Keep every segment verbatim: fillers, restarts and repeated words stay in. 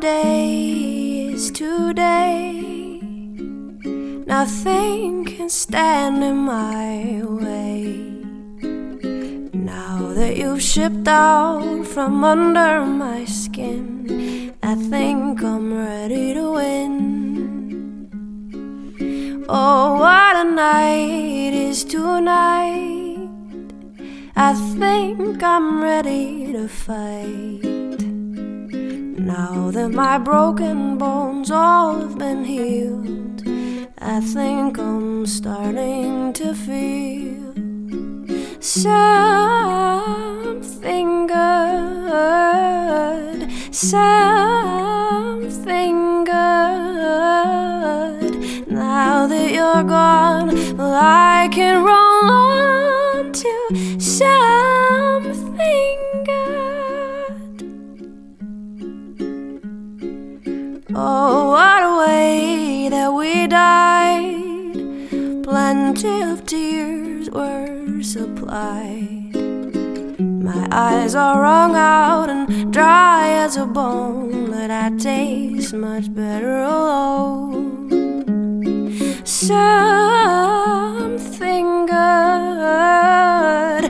day is today. Nothing can stand in my way. Now that you've shipped out from under my skin, I think I'm ready to win. Oh, what a night is tonight. I think I'm ready to fight. Now that my broken bones all have been healed, I think I'm starting to feel something good, something good. Now that you're gone, well, I can roll on to something good. Oh, what a way that we died. Plenty of tears were supplied. My eyes are wrung out and dry as a bone, but I taste much better alone. Something good,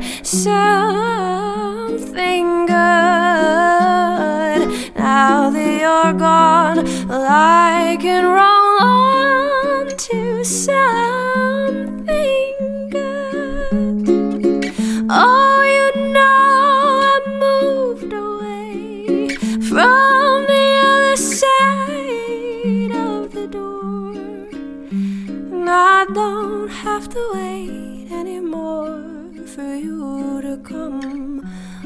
something good. Now that you're gone, well, I can roll on to something good. Oh, you know I moved away from the other side of the door, and I don't have to wait anymore for you to come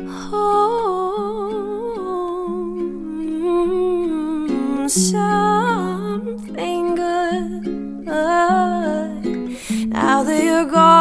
home. Something good. Now that you're gone,